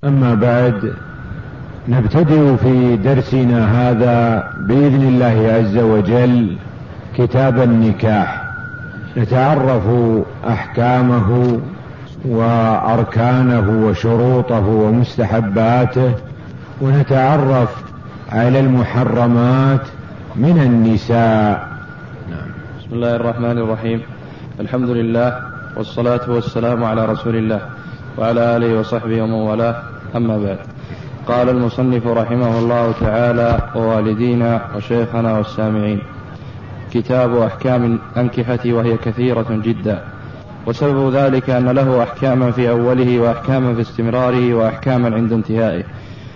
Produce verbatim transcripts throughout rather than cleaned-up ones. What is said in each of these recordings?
أما بعد، نبتدئ في درسنا هذا بإذن الله عز وجل كتاب النكاح، نتعرف أحكامه وأركانه وشروطه ومستحباته، ونتعرف على المحرمات من النساء. نعم. بسم الله الرحمن الرحيم. الحمد لله والصلاة والسلام على رسول الله وعلى آله وصحبه ومن والاه، أما بعد. قال المصنف رحمه الله تعالى: ووالدينا وشيخنا والسامعين. كتاب أحكام الأنكحة، وهي كثيرة جدا، وسبب ذلك أن له أحكاما في أوله وأحكاما في استمراره وأحكاما عند انتهائه،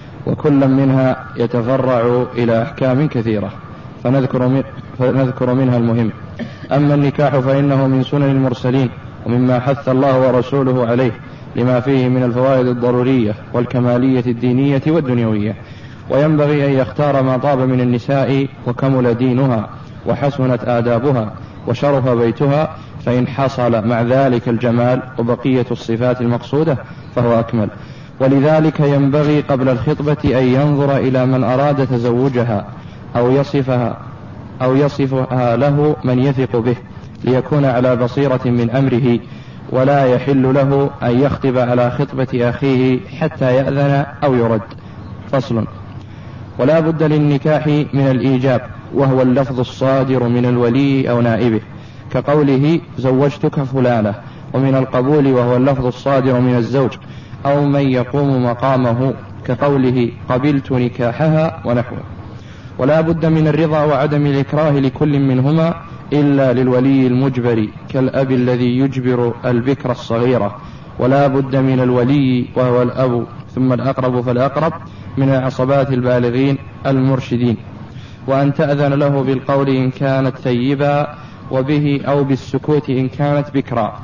وكل منها يتفرع إلى أحكام كثيرة، فنذكر, من فنذكر منها المهم. أما النكاح فإنه من سنن المرسلين، ومما حث الله ورسوله عليه، لما فيه من الفوائد الضرورية والكمالية الدينية والدنيوية، وينبغي أن يختار ما طاب من النساء وكمل دينها وحسنت آدابها وشرف بيتها، فإن حصل مع ذلك الجمال وبقية الصفات المقصودة فهو أكمل. ولذلك ينبغي قبل الخطبة أن ينظر إلى من أراد تزوجها أو يصفها أو يصفها له من يثق به، ليكون على بصيرة من أمره، ولا يحل له أن يخطب على خطبة أخيه حتى يأذن أو يرد. فصل. ولا بد للنكاح من الإيجاب، وهو اللفظ الصادر من الولي أو نائبه، كقوله زوجتك فلانة، ومن القبول، وهو اللفظ الصادر من الزوج أو من يقوم مقامه، كقوله قبلت نكاحها ونحوه. ولا بد من الرضا وعدم الإكراه لكل منهما إلا للولي المجبر، كالأب الذي يجبر البكر الصغيرة. ولا بد من الولي، وهو الأب، ثم الأقرب فالأقرب، من العصبات البالغين المرشدين، وأن تأذن له بالقول إن كانت ثيبا، وبه أو بالسكوت إن كانت بكرا.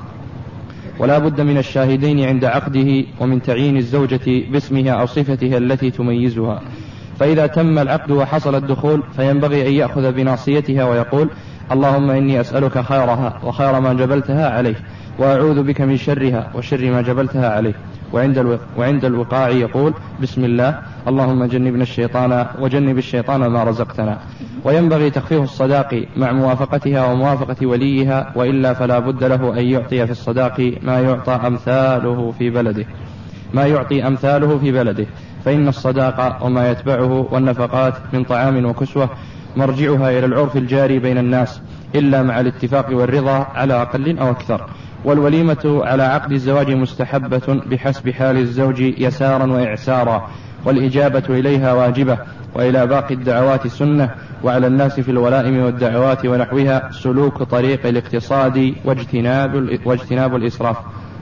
ولا بد من الشاهدين عند عقده، ومن تعيين الزوجة باسمها أو صفتها التي تميزها. فإذا تم العقد وحصل الدخول فينبغي أن يأخذ بناصيتها ويقول: اللهم إني أسألك خيرها وخير ما جبلتها عليه، وأعوذ بك من شرها وشر ما جبلتها عليه. وعند, وعند الوقاع يقول: بسم الله، اللهم جنبنا الشيطان وجنب الشيطان ما رزقتنا. وينبغي تخفيف الصداق مع موافقتها وموافقة وليها، وإلا فلا بد له أن يعطي في الصداق ما يعطى أمثاله في بلده ما يعطي أمثاله في بلده فإن الصداق وما يتبعه والنفقات من طعام وكسوة مرجعها إلى العرف الجاري بين الناس، إلا مع الاتفاق والرضا على أقل أو أكثر. والوليمة على عقد الزواج مستحبة بحسب حال الزوج يسارا وإعسارا، والإجابة إليها واجبة، وإلى باقي الدعوات سنة، وعلى الناس في الولائم والدعوات ونحوها سلوك طريق الاقتصاد واجتناب, واجتناب الإسراف.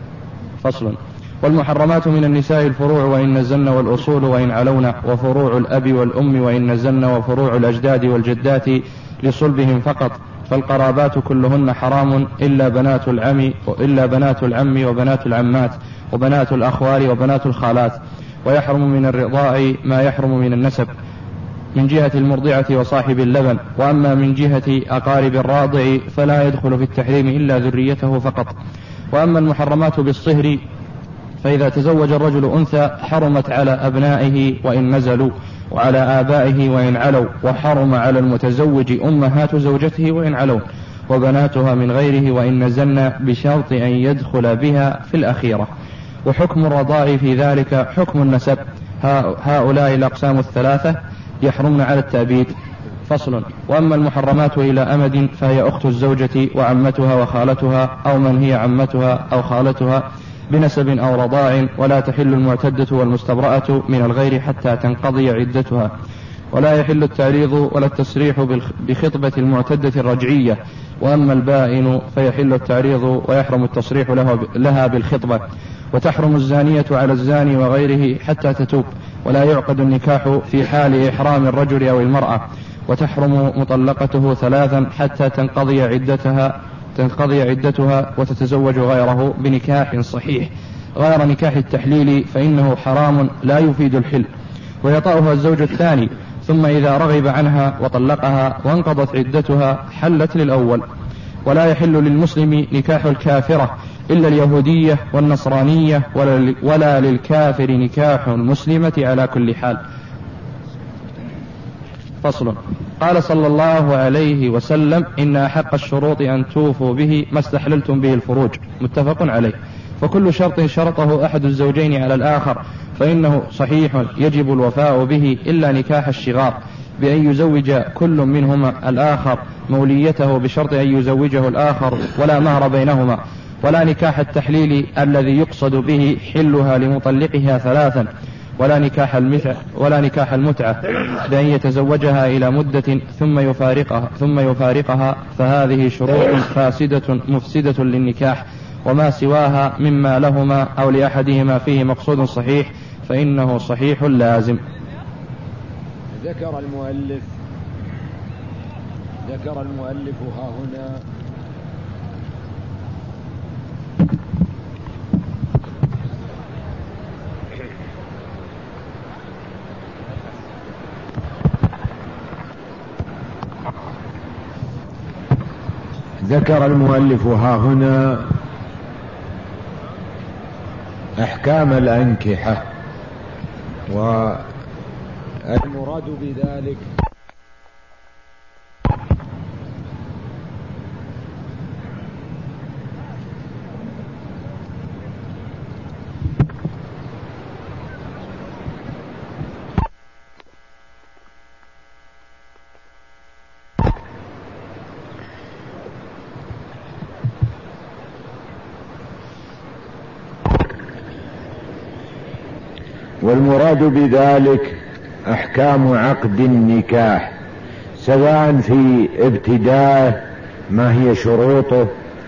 فصل. والمحرمات من النساء الفروع وإن نزلن، والأصول وإن علون، وفروع الأب والأم وإن نزلن، وفروع الأجداد والجدات لصلبهم فقط، فالقرابات كلهن حرام إلا بنات العم إلا بنات العم وبنات العمات وبنات الأخوال وبنات الخالات. ويحرم من الرضاع ما يحرم من النسب من جهة المرضعة وصاحب اللبن. وأما من جهة أقارب الراضع فلا يدخل في التحريم إلا ذريته فقط. وأما المحرمات بالصهر فإذا تزوج الرجل أنثى حرمت على أبنائه وإن نزلوا، وعلى آبائه وإن علوا، وحرم على المتزوج أمهات زوجته وإن علوا، وبناتها من غيره وإن نزلن، بشرط أن يدخل بها في الأخيرة. وحكم الرضاع في ذلك حكم النسب. هؤلاء الأقسام الثلاثة يحرمن على التأبيد. فصل. وأما المحرمات إلى أمد فهي أخت الزوجة وعمتها وخالتها، أو من هي عمتها أو خالتها بنسب أو رضاع، ولا تحل المعتدة والمستبرأة من الغير حتى تنقضي عدتها. ولا يحل التعريض ولا التسريح بخطبة المعتدة الرجعية. وأما البائن فيحل التعريض ويحرم التصريح لها بالخطبة. وتحرم الزانية على الزاني وغيره حتى تتوب، ولا يعقد النكاح في حال إحرام الرجل أو المرأة. وتحرم مطلقته ثلاثا حتى تنقضي عدتها تنقضي عدتها وتتزوج غيره بنكاح صحيح غير نكاح التحليل، فإنه حرام لا يفيد الحل. ويطأها الزوج الثاني، ثم إذا رغب عنها وطلقها وانقضت عدتها حلت للأول. ولا يحل للمسلم نكاح الكافرة إلا اليهودية والنصرانية ولا للكافر نكاح المسلمة على كل حال. فصل. قال صلى الله عليه وسلم: إن أحق الشروط أن توفوا به ما استحللتم به الفروج. متفق عليه. فكل شرط شرطه أحد الزوجين على الآخر فإنه صحيح يجب الوفاء به إلا نكاح الشغار بأن يزوج كل منهما الآخر موليته بشرط أن يزوجه الآخر ولا مهر بينهما، ولا نكاح التحليل الذي يقصد به حلها لمطلقها ثلاثا، ولا نكاح المتعة ولا نكاح المتعة بأن يتزوجها إلى مدة ثم يفارقها ثم يفارقها فهذه شروط فاسدة مفسدة للنكاح، وما سواها مما لهما أو لأحدهما فيه مقصود صحيح فإنه صحيح لازم. ذكر المؤلف ذكر المؤلف ها هنا ذكر المؤلف ها هنا أحكام الأنكحة، والمراد بذلك والمراد بذلك أحكام عقد النكاح، سواء في ابتداءه ما هي شروطه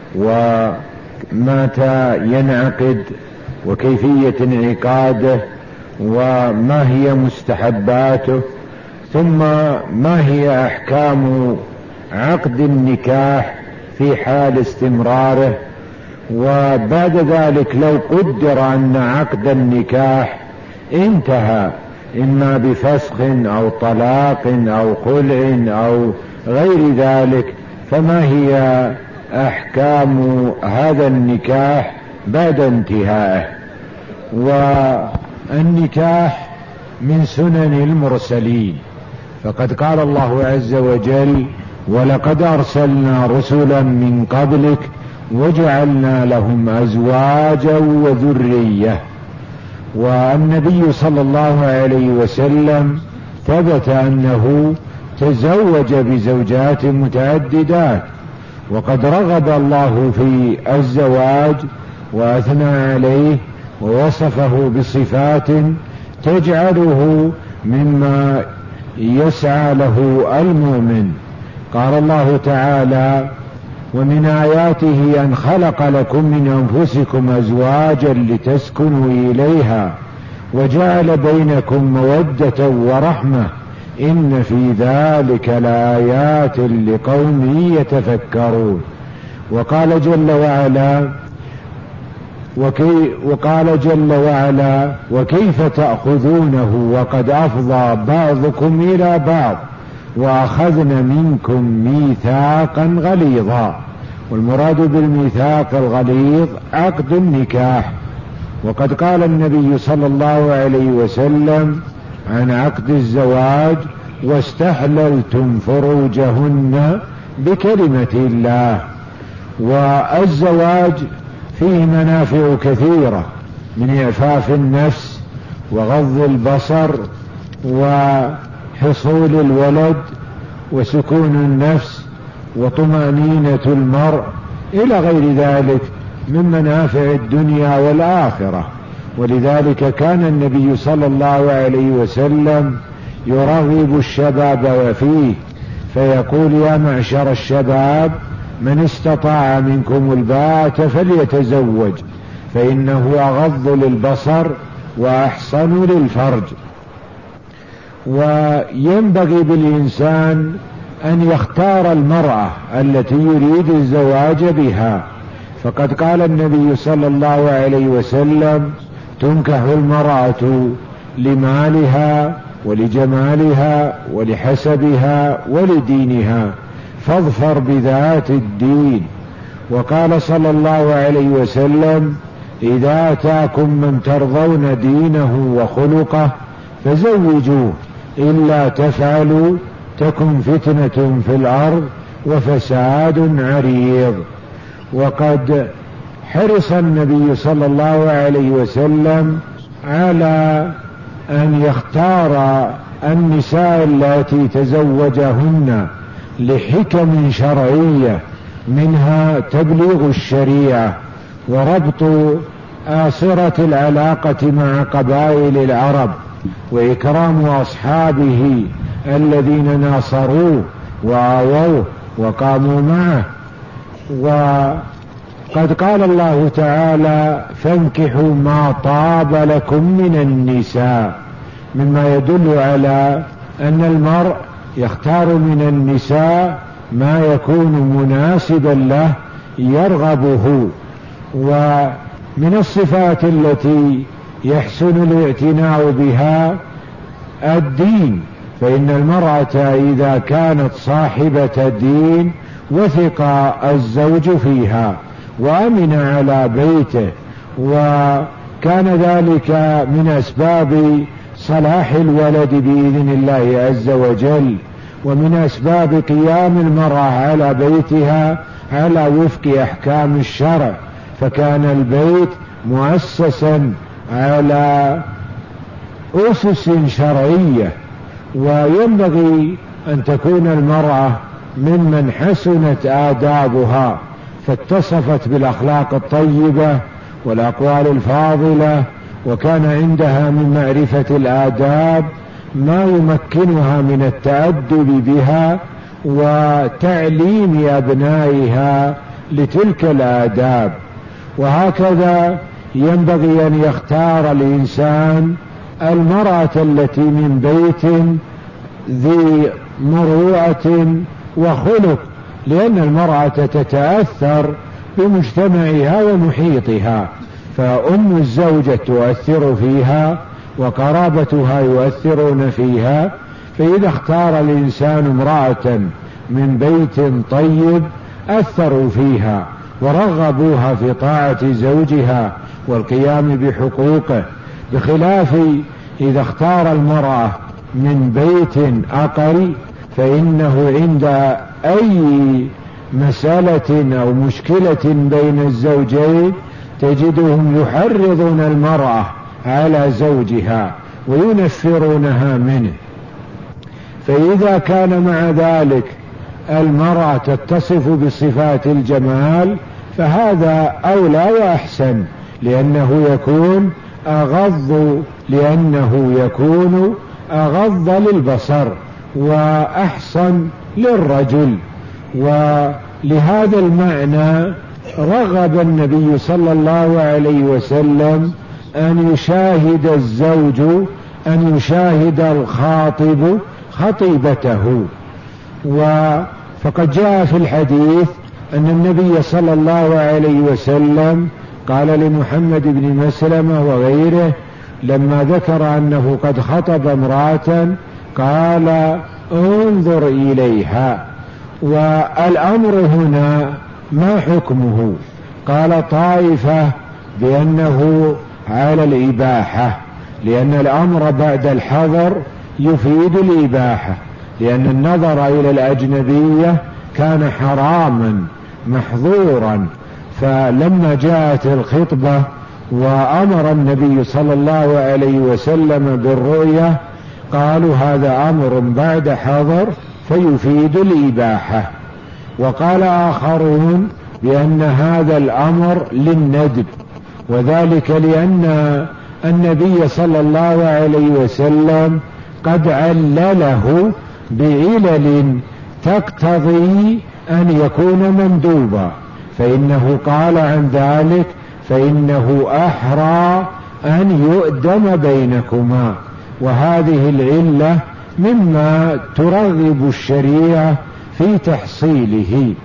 ومتى ينعقد وكيفية انعقاده وما هي مستحباته، ثم ما هي أحكام عقد النكاح في حال استمراره، وبعد ذلك لو قدر أن عقد النكاح انتهى إما بفسخ أو طلاق أو خلع أو غير ذلك، فما هي أحكام هذا النكاح بعد انتهائه. والنكاح من سنن المرسلين، فقد قال الله عز وجل: ولقد أرسلنا رسلا من قبلك وجعلنا لهم أزواجا وذرية. والنبي صلى الله عليه وسلم ثبت أنه تزوج بزوجات متعددات، وقد رغب الله في الزواج وأثنى عليه ووصفه بصفات تجعله مما يسعى له المؤمن. قال الله تعالى: ومن آياته أن خلق لكم من أنفسكم أزواجا لتسكنوا إليها وجعل بينكم مودة ورحمة إن في ذلك لآيات لقوم يتفكرون. وقال جل وعلا وكي وقال جل وعلا: وكيف تأخذونه وقد أفضى بعضكم إلى بعض وأخذن منكم ميثاقا غليظا. والمراد بالميثاق الغليظ عقد النكاح. وقد قال النبي صلى الله عليه وسلم عن عقد الزواج: واستحللتم فروجهن بكلمة الله. والزواج فيه منافع كثيرة من إعفاف النفس وغض البصر وحصول الولد وسكون النفس وطمأنينة المرء إلى غير ذلك من منافع الدنيا والآخرة. ولذلك كان النبي صلى الله عليه وسلم يرغب الشباب فيه، فيقول: يا معشر الشباب من استطاع منكم الباءة فليتزوج فإنه أغض للبصر وأحصن للفرج. وينبغي بالإنسان أن يختار المرأة التي يريد الزواج بها، فقد قال النبي صلى الله عليه وسلم: تنكح المرأة لمالها ولجمالها ولحسبها ولدينها فاظفر بذات الدين. وقال صلى الله عليه وسلم: إذا أتاكم من ترضون دينه وخلقه فزوجوه، إلا تفعلوا تكن فتنة في الأرض وفساد عريض. وقد حرص النبي صلى الله عليه وسلم على أن يختار النساء التي تزوجهن لحكم شرعية، منها تبليغ الشريعة وربط آصرة العلاقة مع قبائل العرب وإكرام أصحابه الذين ناصروه وآووه وقاموا معه. وقد قال الله تعالى: فانكحوا ما طاب لكم من النساء، مما يدل على أن المرء يختار من النساء ما يكون مناسبا له يرغبه. ومن الصفات التي يحسن الاعتناء بها الدين، فإن المرأة إذا كانت صاحبة دين وثق الزوج فيها وأمن على بيته، وكان ذلك من أسباب صلاح الولد بإذن الله عز وجل، ومن أسباب قيام المرأة على بيتها على وفق أحكام الشرع، فكان البيت مؤسسا على أسس شرعية. وينبغي أن تكون المرأة ممن حسنت آدابها فاتصفت بالأخلاق الطيبة والأقوال الفاضلة، وكان عندها من معرفة الآداب ما يمكنها من التأدب بها وتعليم أبنائها لتلك الآداب. وهكذا ينبغي أن يختار الإنسان المرأة التي من بيت ذي مروءة وخلق، لأن المرأة تتأثر بمجتمعها ومحيطها، فأم الزوجة تؤثر فيها وقرابتها يؤثرون فيها. فإذا اختار الإنسان امرأة من بيت طيب أثروا فيها ورغبوها في طاعة زوجها والقيام بحقوقه، بخلاف إذا اختار المرأة من بيت أقل، فإنه عند أي مسألة أو مشكلة بين الزوجين تجدهم يحرضون المرأة على زوجها وينفرونها منه. فإذا كان مع ذلك المرأة تتصف بصفات الجمال فهذا أولى وأحسن، لأنه يكون أغض لأنه يكون أغض للبصر وأحسن للرجل. ولهذا المعنى رغب النبي صلى الله عليه وسلم أن يشاهد الزوج أن يشاهد الخاطب خطيبته. فقد جاء في الحديث أن النبي صلى الله عليه وسلم قال لمحمد بن مسلمة وغيره لما ذكر أنه قد خطب امرأة قال: انظر إليها. والأمر هنا ما حكمه؟ قال طائفة بأنه على الإباحة، لأن الأمر بعد الحظر يفيد الإباحة، لأن النظر إلى الأجنبية كان حراما محظورا. فلما جاءت الخطبة وأمر النبي صلى الله عليه وسلم بالرؤية قالوا هذا أمر بعد حظر فيفيد الإباحة. وقال آخرون بأن هذا الأمر للندب، وذلك لأن النبي صلى الله عليه وسلم قد علله بعلل تقتضي أن يكون مندوبا، فإنه قال عن ذلك فإنه أحرى أن يؤدم بينكما، وهذه العلة مما ترغب الشريعة في تحصيله.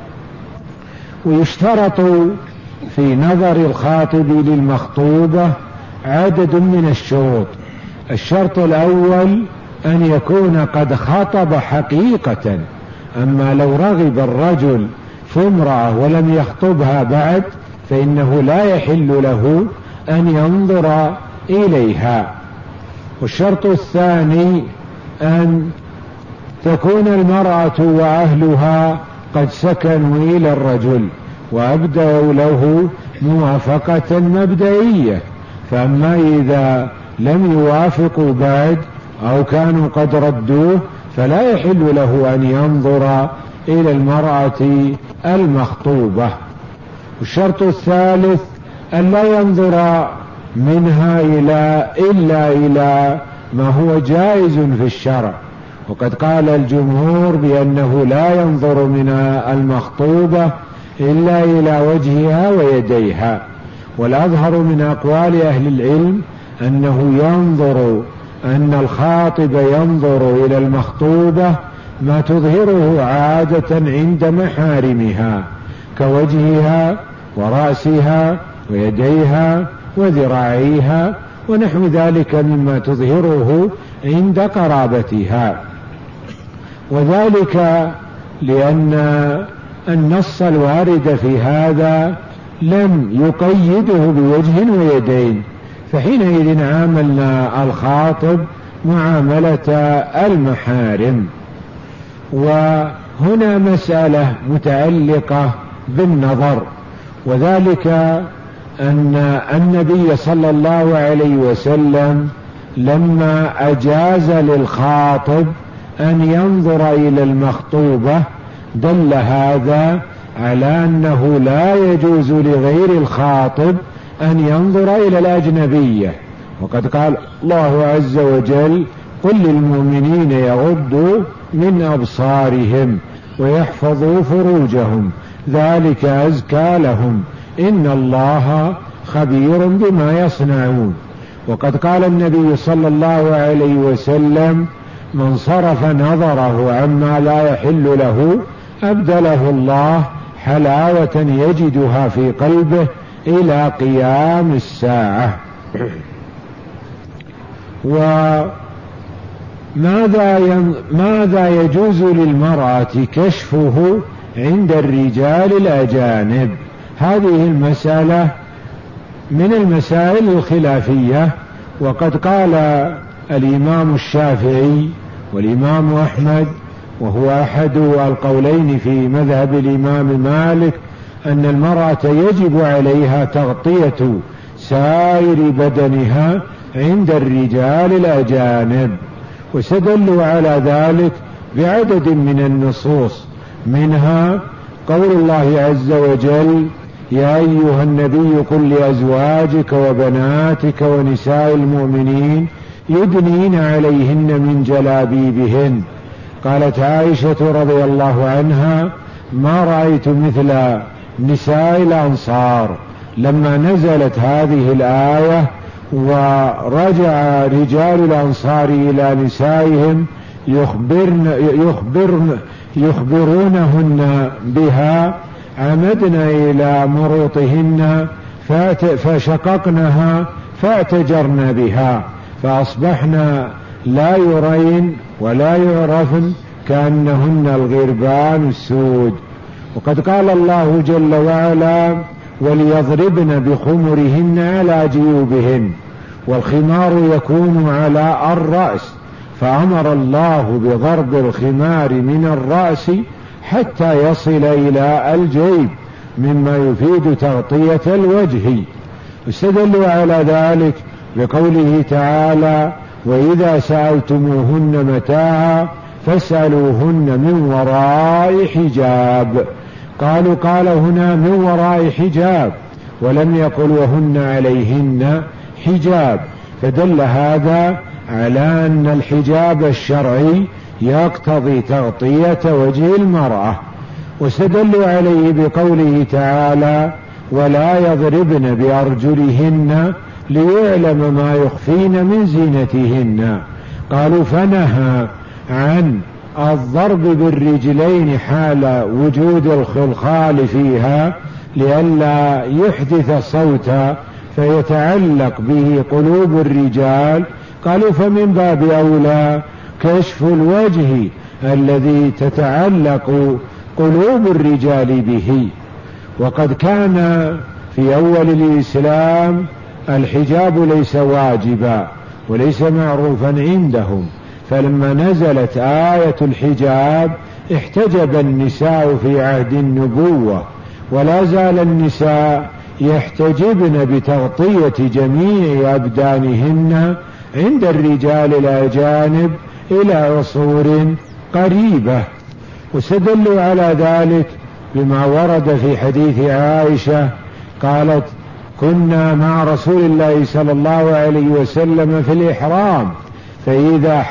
ويشترط في نظر الخاطب للمخطوبة عدد من الشروط. الشرط الأول أن يكون قد خطب حقيقة، أما لو رغب الرجل في امرأة ولم يخطبها بعد فإنه لا يحل له أن ينظر إليها. والشرط الثاني أن تكون المرأة وأهلها قد سكنوا إلى الرجل وأبدوا له موافقة مبدئية، فأما إذا لم يوافقوا بعد أو كانوا قد ردوه فلا يحل له أن ينظر إلى المرأة المخطوبة. والشرط الثالث أن لا ينظر منها إلى إلا إلى ما هو جائز في الشرع، وقد قال الجمهور بأنه لا ينظر من المخطوبة إلا إلى وجهها ويديها، والأظهر من أقوال أهل العلم أنه ينظر أن الخاطب ينظر إلى المخطوبة ما تظهره عادة عند محارمها كوجهها ورأسها ويديها وذراعيها ونحو ذلك مما تظهره عند قرابتها، وذلك لأن النص الوارد في هذا لم يقيده بوجه ويدين، فحينئذ عاملنا الخاطب معاملة المحارم. وهنا مسألة متعلقة بالنظر، وذلك أن النبي صلى الله عليه وسلم لما أجاز للخاطب أن ينظر إلى المخطوبة دل هذا على أنه لا يجوز لغير الخاطب أن ينظر إلى الأجنبية، وقد قال الله عز وجل قل للمؤمنين يغضوا من أبصارهم ويحفظوا فروجهم ذلك أزكى لهم إن الله خبير بما يصنعون. وقد قال النبي صلى الله عليه وسلم من صرف نظره عما لا يحل له أبدله الله حلاوة يجدها في قلبه إلى قيام الساعة. وماذا ماذا يجوز للمرأة كشفه عند الرجال الأجانب؟ هذه المسألة من المسائل الخلافية، وقد قال الإمام الشافعي والإمام أحمد وهو أحد القولين في مذهب الإمام مالك أن المرأة يجب عليها تغطية سائر بدنها عند الرجال الأجانب، واستدلوا على ذلك بعدد من النصوص، منها قول الله عز وجل يا أيها النبي قل لأزواجك وبناتك ونساء المؤمنين يدنين عليهن من جلابيبهن. قالت عائشة رضي الله عنها ما رأيت مثل نساء الأنصار لما نزلت هذه الآية ورجع رجال الأنصار إلى نسائهم يخبرن يخبرن يخبرونهن بها عمدنا إلى مروطهن فشققنها فاعتجرن بها فأصبحنا لا يرين ولا يعرفن كأنهن الغربان السود. وقد قال الله جل وعلا وليضربن بخمرهن على جيوبهن، والخمار يكون على الرأس، فأمر الله بضرب الخمار من الرأس حتى يصل إلى الجيب مما يفيد تغطية الوجه. استدلوا على ذلك بقوله تعالى وإذا سألتموهن متاعا فاسألوهن من وراء حجاب. قالوا قال هنا من وراء حجاب ولم يقل وهن عليهن حجاب، فدل هذا على أن الحجاب الشرعي يقتضي تغطية وجه المرأة. واستدلوا عليه بقوله تعالى ولا يضربن بأرجلهن ليعلم ما يخفين من زينتهن. قالوا فنهى عن الضرب بالرجلين حال وجود الخلخال فيها لئلا يحدث صوتا فيتعلق به قلوب الرجال. قالوا فمن باب أولى كشف الوجه الذي تتعلق قلوب الرجال به. وقد كان في أول الإسلام الحجاب ليس واجبا وليس معروفا عندهم، فلما نزلت آية الحجاب احتجب النساء في عهد النبوة، ولا زال النساء يحتجبن بتغطية جميع أبدانهن عند الرجال الأجانب إلى عصور قريبة. واستدلوا على ذلك بما ورد في حديث عائشة قالت: كنا مع رسول الله صلى الله عليه وسلم في الإحرام، فإذا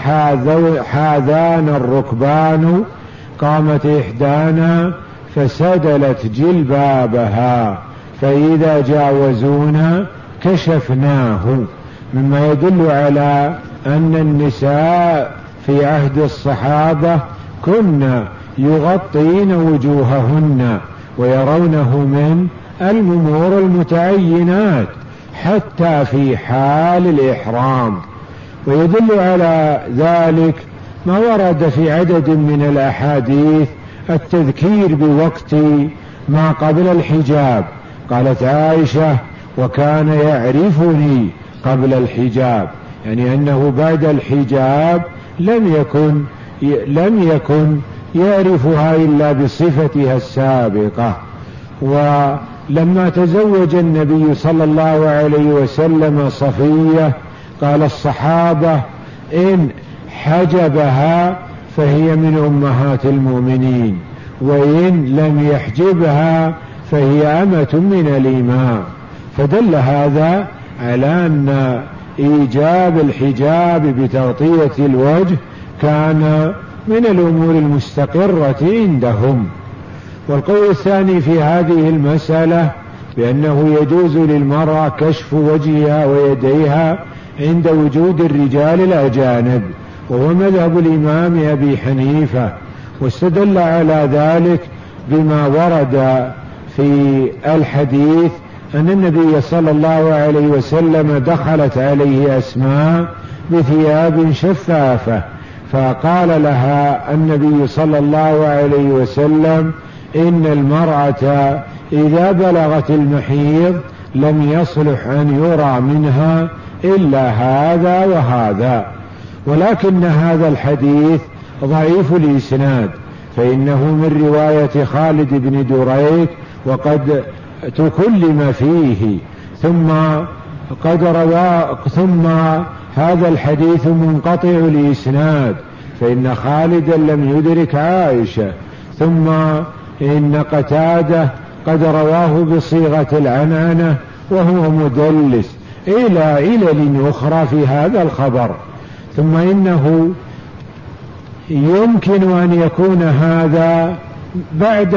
حاذانا الركبان قامت إحدانا فسدلت جلبابها، فإذا جاوزونا كشفناه، مما يدل على أن النساء في عهد الصحابة كن يغطين وجوههن ويرونه من الأمور المتعينات حتى في حال الإحرام. ويدل على ذلك ما ورد في عدد من الأحاديث التذكير بوقت ما قبل الحجاب. قالت عائشة: وكان يعرفني قبل الحجاب، يعني أنه بعد الحجاب لم يكن لم يكن يعرفها إلا بصفتها السابقة. ولما تزوج النبي صلى الله عليه وسلم صفية قال الصحابة: إن حجبها فهي من أمهات المؤمنين، وإن لم يحجبها فهي أمة من الإماء. فدل هذا على أن إيجاب الحجاب بتغطية الوجه كان من الأمور المستقرة عندهم. والقول الثاني في هذه المسألة بأنه يجوز للمرأة كشف وجهها ويديها عند وجود الرجال الأجانب، وهو مذهب الإمام أبي حنيفة. واستدل على ذلك بما ورد في الحديث أن النبي صلى الله عليه وسلم دخلت عليه أسماء بثياب شفافة، فقال لها النبي صلى الله عليه وسلم: إن المرأة إذا بلغت المحيض لم يصلح أن يرى منها إلا هذا وهذا. ولكن هذا الحديث ضعيف الإسناد، فإنه من رواية خالد بن دريك وقد تكلم فيه، ثم قد روى ثم هذا الحديث منقطع الإسناد، فإن خالدا لم يدرك عائشة، ثم إن قتادة قد رواه بصيغة العنعنة وهو مدلس، إلى علل أخرى في هذا الخبر. ثم إنه يمكن أن يكون هذا بعد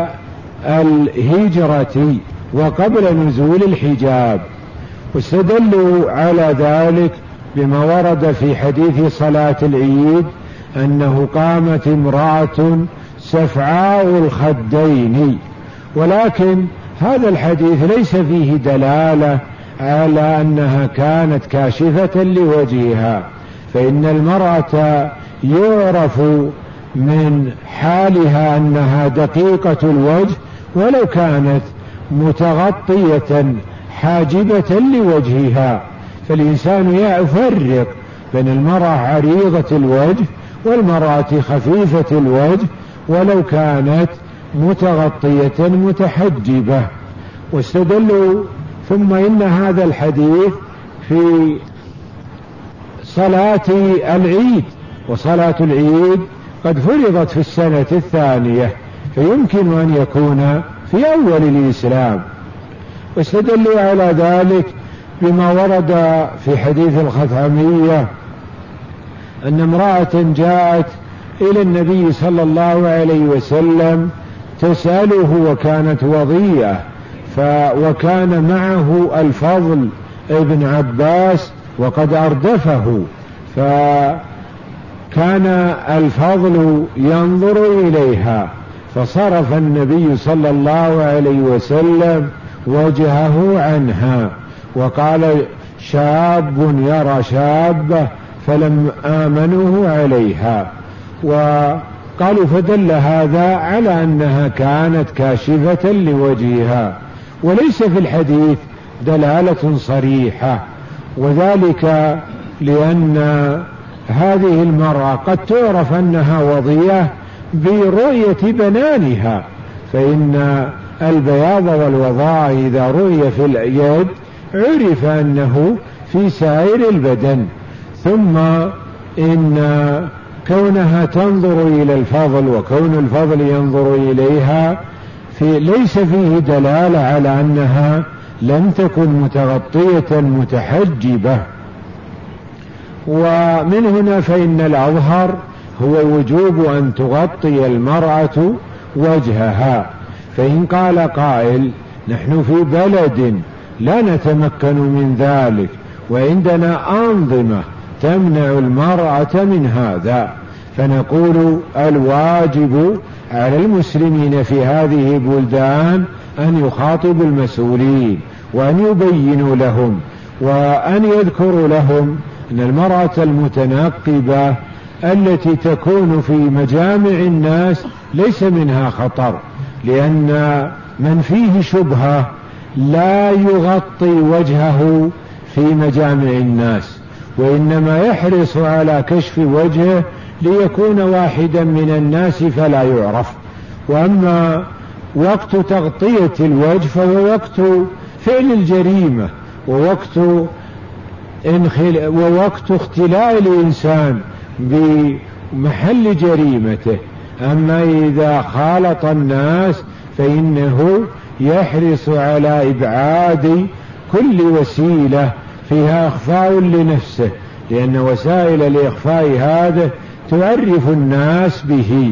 الهجرة وقبل نزول الحجاب. واستدلوا على ذلك بما ورد في حديث صلاة العيد أنه قامت امرأة سفعاء الخدين، ولكن هذا الحديث ليس فيه دلالة على أنها كانت كاشفة لوجهها، فإن المرأة يعرف من حالها أنها دقيقة الوجه ولو كانت متغطية حاجبة لوجهها. فالإنسان يفرق بين المرأة عريضة الوجه والمرأة خفيفة الوجه ولو كانت متغطية متحجبة. واستدلوا ثم إن هذا الحديث في صلاة العيد، وصلاة العيد قد فرضت في السنة الثانية، فيمكن أن يكون في أول الإسلام. واستدلوا على ذلك بما ورد في حديث الخثعمية أن امرأة جاءت إلى النبي صلى الله عليه وسلم تسأله وكانت وضيئة، وكان معه الفضل ابن عباس وقد أردفه، فكان الفضل ينظر إليها، فصرف النبي صلى الله عليه وسلم وجهه عنها وقال: شاب يرى شابة فلم آمنه عليها. قالوا فدل هذا على أنها كانت كاشفة لوجهها، وليس في الحديث دلالة صريحة، وذلك لأن هذه المرأة قد تعرف أنها وضية برؤية بنانها، فإن البياض والوضاء إذا رؤي في اليد عرف أنه في سائر البدن. ثم إن كونها تنظر إلى الفضل وكون الفضل ينظر إليها في ليس فيه دلالة على أنها لم تكن متغطية متحجبة. ومن هنا فإن الأظهر هو وجوب أن تغطي المرأة وجهها. فإن قال قائل نحن في بلد لا نتمكن من ذلك وعندنا أنظمة تمنع المرأة من هذا، فنقول الواجب على المسلمين في هذه البلدان أن يخاطبوا المسؤولين وأن يبينوا لهم وأن يذكروا لهم أن المرأة المتنقبة التي تكون في مجامع الناس ليس منها خطر، لأن من فيه شبهة لا يغطي وجهه في مجامع الناس، وإنما يحرص على كشف وجهه ليكون واحدا من الناس فلا يعرف. وأما وقت تغطية الوجه فهو وقت فعل الجريمة ووقت ووقت اختلاء الإنسان بمحل جريمته. أما إذا خالط الناس فإنه يحرص على إبعاد كل وسيلة فيها إخفاء لنفسه، لأن وسائل الإخفاء هذا تعرف الناس به.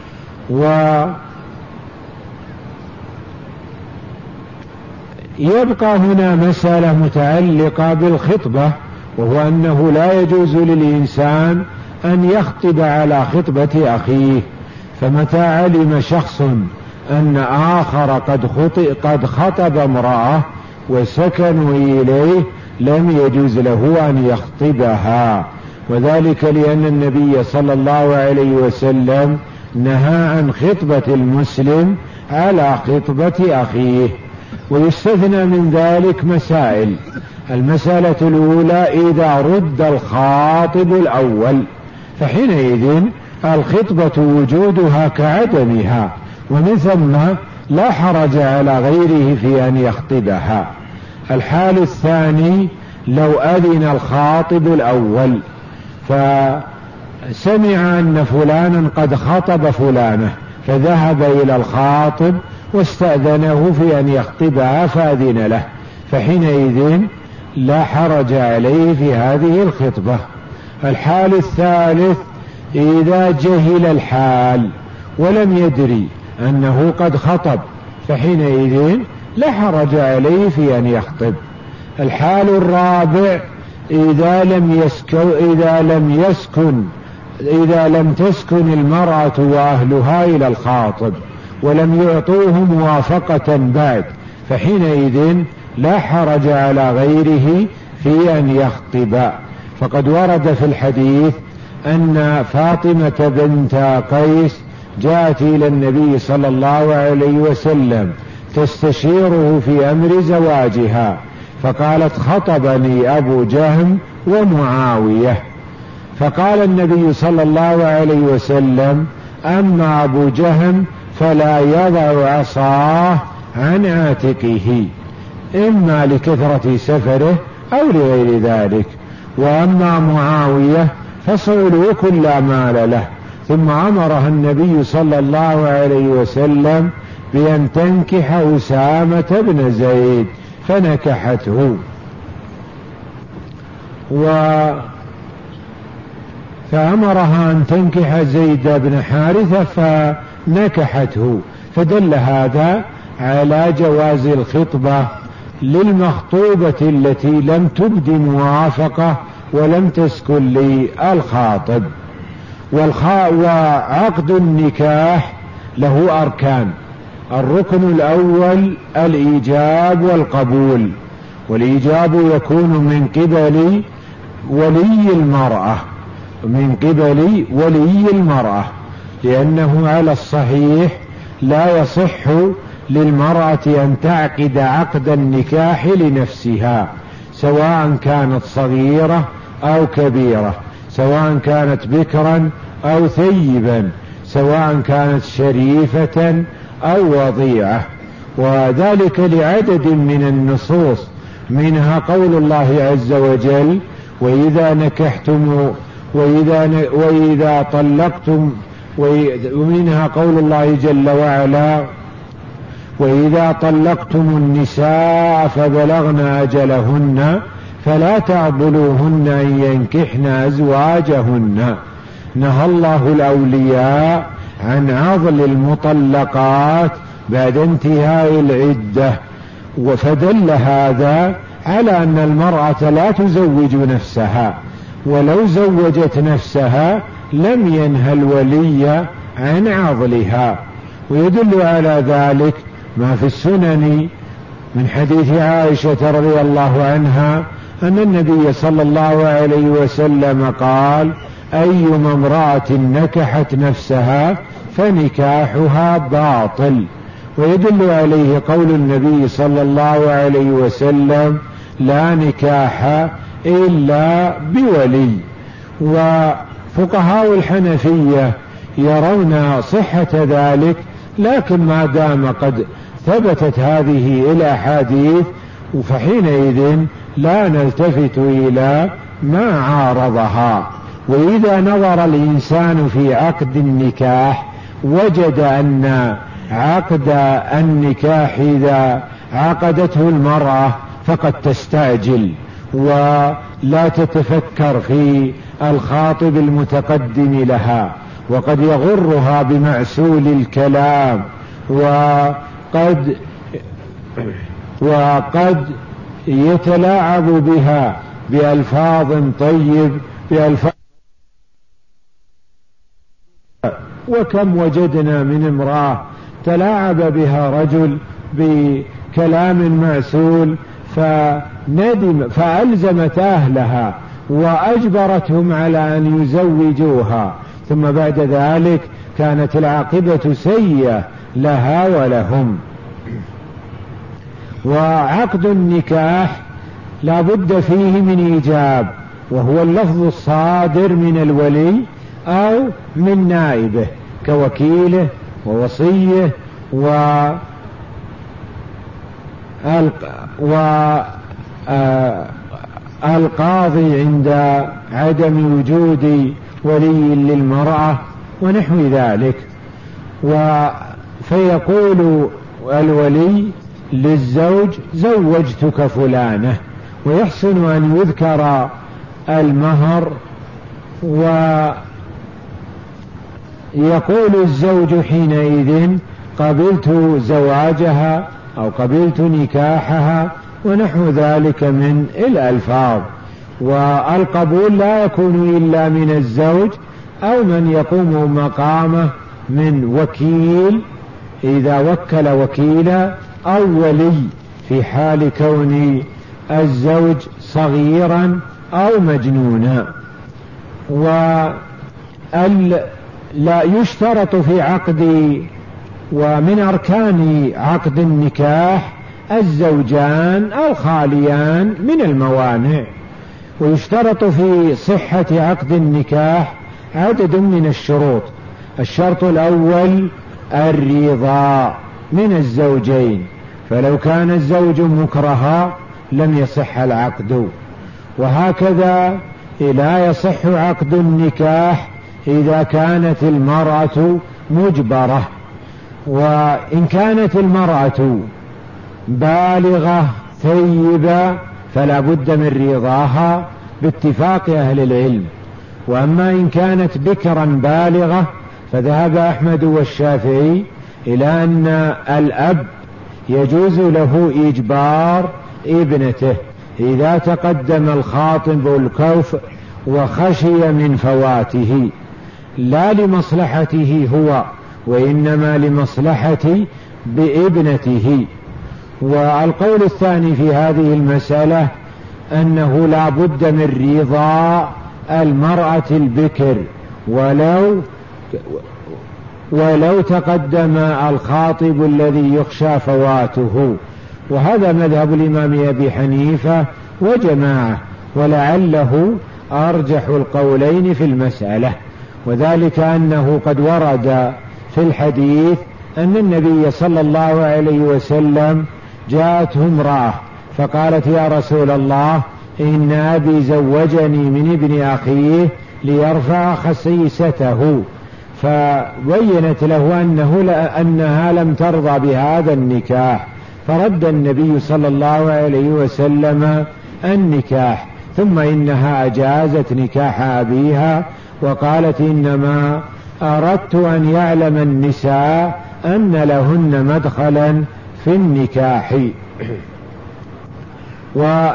ويبقى هنا مسألة متعلقة بالخطبة، وهو أنه لا يجوز للإنسان أن يخطب على خطبة أخيه. فمتى علم شخص أن آخر قد خطب, قد خطب امرأة وسكنوا إليه لم يجوز له أن يخطبها، وذلك لأن النبي صلى الله عليه وسلم نهى عن خطبة المسلم على خطبة أخيه. ويستثنى من ذلك مسائل. المسألة الأولى إذا رد الخاطب الأول فحينئذ الخطبة وجودها كعدمها، ومن ثم لا حرج على غيره في أن يخطبها. الحال الثاني لو أذن الخاطب الأول فسمع أن فلانا قد خطب فلانة فذهب إلى الخاطب واستأذنه في أن يخطبها فأذن له، فحينئذ لا حرج عليه في هذه الخطبة. الحال الثالث إذا جهل الحال ولم يدري أنه قد خطب فحينئذ لا حرج عليه في أن يخطب. الحال الرابع إذا لم يسكن إذا لم يسكن إذا لم تسكن المرأة وأهلها إلى الخاطب ولم يعطوه موافقة بعد فحينئذ لا حرج على غيره في أن يخطب. فقد ورد في الحديث أن فاطمة بنت قيس جاءت إلى النبي صلى الله عليه وسلم تستشيره في أمر زواجها، فقالت خطبني أبو جهم ومعاوية، فقال النبي صلى الله عليه وسلم أما أبو جهم فلا يضع عصاه عن عاتقه إما لكثرة سفره أو لغير ذلك، وأما معاوية فصعلوك لا مال له. ثم أمرها النبي صلى الله عليه وسلم بأن تنكح أسامة بن زيد فنكحته، و فأمرها أن تنكح زيد بن حارثة فنكحته. فدل هذا على جواز الخطبة للمخطوبة التي لم تبد موافقة ولم تسكن للخاطب. وعقد النكاح له أركان. الركن الأول الإيجاب والقبول، والإيجاب يكون من قبل ولي المرأة من قبل ولي المرأة لأنه على الصحيح لا يصح للمرأة أن تعقد عقد النكاح لنفسها، سواء كانت صغيرة أو كبيرة، سواء كانت بكرا أو ثيبا، سواء كانت شريفة أو وضيعة، وذلك لعدد من النصوص، منها قول الله عز وجل: وإذا نكحتم وإذا, وإذا طلقتم، ومنها قول الله جل وعلا: وإذا طلقتم النساء فبلغن أجلهن فلا تعضلوهن أن ينكحن أزواجهن. نهى الله الأولياء عن عضل المطلقات بعد انتهاء العدة، فدل هذا على أن المرأة لا تزوج نفسها، ولو زوجت نفسها لم ينهى الولي عن عضلها. ويدل على ذلك ما في السنن من حديث عائشة رضي الله عنها أن النبي صلى الله عليه وسلم قال: أيما امرأة نكحت نفسها فنكاحها باطل. ويدل عليه قول النبي صلى الله عليه وسلم: لا نكاح إلا بولي. وفقهاء الحنفية يرون صحة ذلك، لكن ما دام قد ثبتت هذه الأحاديث فحينئذ لا نلتفت إلى ما عارضها. وإذا نظر الإنسان في عقد النكاح وجد أن عقد النكاح إذا عقدته المرأة فقد تستعجل ولا تتفكر في الخاطب المتقدم لها، وقد يغرها بمعسول الكلام، وقد وقد يتلاعب بها بألفاظ طيب بألفاظ. وكم وجدنا من امرأة تلاعب بها رجل بكلام معسول فندم فألزمت أهلها وأجبرتهم على أن يزوجوها، ثم بعد ذلك كانت العاقبة سيئة لها ولهم. وعقد النكاح لا بد فيه من إيجاب، وهو اللفظ الصادر من الولي أو من نائبه كوكيله ووصيه و والقاضي عند عدم وجود ولي للمرأة ونحو ذلك. فيقول الولي للزوج: زوجتك فلانة، ويحسن أن يذكر المهر، ويقول الزوج حينئذ: قبلت زواجها أو قبلت نكاحها ونحو ذلك من الألفاظ. والقبول لا يكون إلا من الزوج أو من يقوم مقامه من وكيل إذا وكل وكيلا، أو ولي في حال كون الزوج صغيرا أو مجنونا. ولا يشترط في عقد ومن أركان عقد النكاح الزوجان الخاليان من الموانع. ويشترط في صحة عقد النكاح عدد من الشروط. الشرط الأول الرضا من الزوجين، فلو كان الزوج مكرها لم يصح العقد. وهكذا لا يصح عقد النكاح إذا كانت المرأة مجبرة. وإن كانت المرأة بالغة ثيبة فلا بد من رضاها باتفاق أهل العلم. وأما إن كانت بكرا بالغة فذهب أحمد والشافعي إلى أن الأب يجوز له إجبار ابنته إذا تقدم الخاطب الكوف وخشي من فواته، لا لمصلحته هو وإنما لمصلحة بابنته. والقول الثاني في هذه المسألة أنه لا بد من رضا المرأة البكر ولو ولو تقدم الخاطب الذي يخشى فواته. وهذا مذهب الإمام أبي حنيفة وجماعة، ولعله أرجح القولين في المسألة، وذلك أنه قد ورد في الحديث أن النبي صلى الله عليه وسلم جاءته امرأة فقالت: يا رسول الله، إن أبي زوجني من ابن أخيه ليرفع خسيسته، فبينت له أنه أنها لم ترضى بهذا النكاح، فرد النبي صلى الله عليه وسلم النكاح، ثم إنها أجازت نكاح أبيها وقالت: إنما أردت أن يعلم النساء أن لهن مدخلا في النكاح. ومن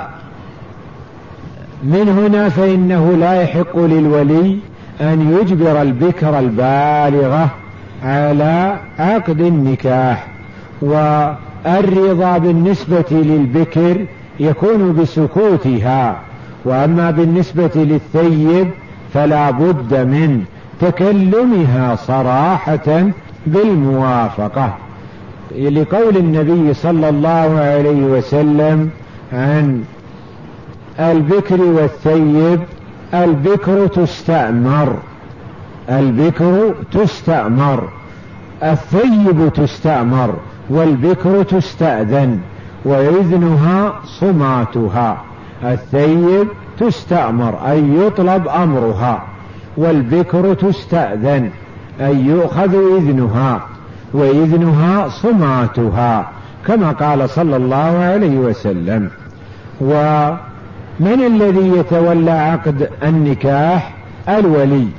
هنا فإنه لا يحق للولي أن يجبر البكر البالغة على عقد النكاح، والرضا بالنسبة للبكر يكون بسكوتها، وأما بالنسبة للثيب فلا بد من تكلمها صراحة بالموافقة، لقول النبي صلى الله عليه وسلم عن البكر والثيب: البكر تستأمر، البكر تستأمر، الثيب تستأمر، والبكر تستأذن، وإذنها صماتها. الثيب تستأمر أي يطلب أمرها، والبكر تستأذن أي يؤخذ إذنها، وإذنها صماتها، كما قال صلى الله عليه وسلم. ومن الذي يتولى عقد النكاح؟ الولي،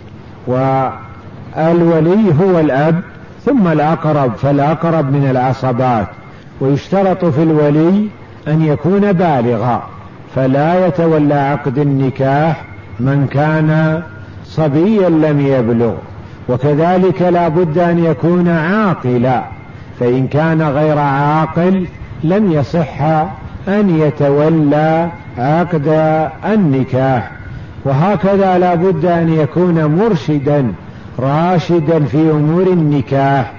والولي هو الأب ثم الأقرب، فالأقرب من العصبات. ويشترط في الولي أن يكون بالغا، فلا يتولى عقد النكاح من كان صبيا لم يبلغ، وكذلك لا بد أن يكون عاقلا، فإن كان غير عاقل لم يصح أن يتولى عقد النكاح. وهكذا لا بد أن يكون مرشدا راشدا في أمور النكاح،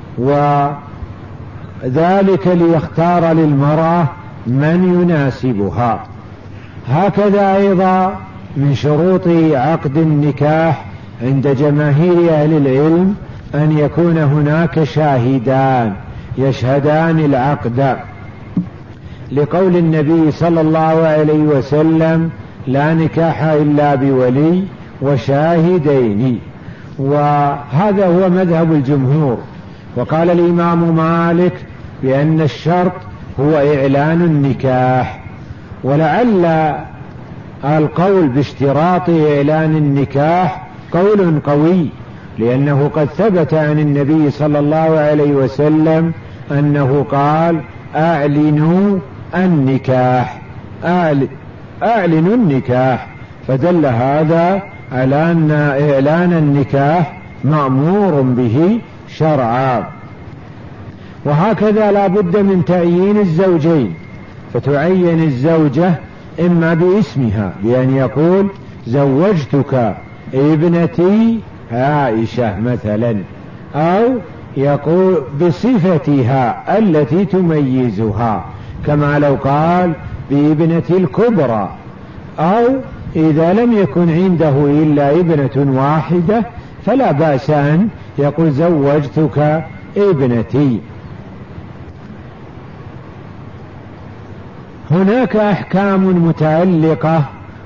وذلك ليختار للمرأة من يناسبها. هكذا أيضا من شروط عقد النكاح عند جماهير أهل العلم أن يكون هناك شاهدان يشهدان العقد، لقول النبي صلى الله عليه وسلم: لا نكاح إلا بولي وشاهدين. وهذا هو مذهب الجمهور. وقال الإمام مالك بأن الشرط هو إعلان النكاح، ولعل القول باشتراط إعلان النكاح قول قوي، لأنه قد ثبت عن النبي صلى الله عليه وسلم أنه قال: أعلنوا النكاح، أعلنوا النكاح، فدل هذا على أن إعلان النكاح مأمور به شرعا. وهكذا لا بد من تعيين الزوجين، فتعين الزوجة إما باسمها بأن يقول: زوجتك ابنتي عائشة مثلا، أو يقول بصفتها التي تميزها، كما لو قال بابنتي الكبرى، أو إذا لم يكن عنده إلا ابنة واحدة فلا بأس أن يقول زوجتك ابنتي. هناك أحكام متعلقة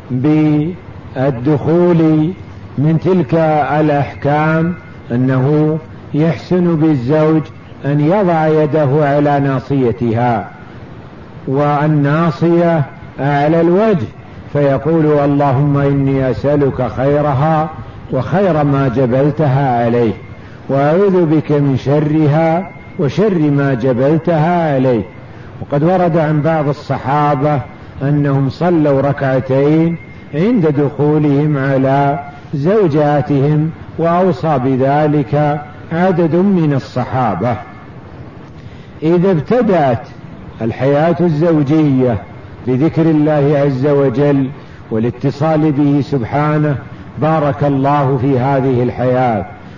بالدخول، من تلك الأحكام أنه يحسن بالزوج أن يضع يده على ناصيتها، والناصية على الوجه، فيقول: اللهم إني أسألك خيرها وخير ما جبلتها عليه، وأعوذ بك من شرها وشر ما جبلتها عليه. وقد ورد عن بعض الصحابة أنهم صلوا ركعتين عند دخولهم على زوجاتهم، وأوصى بذلك عدد من الصحابة. إذا ابتدأت الحياة الزوجية بذكر الله عز وجل والاتصال به سبحانه، بارك الله في هذه الحياة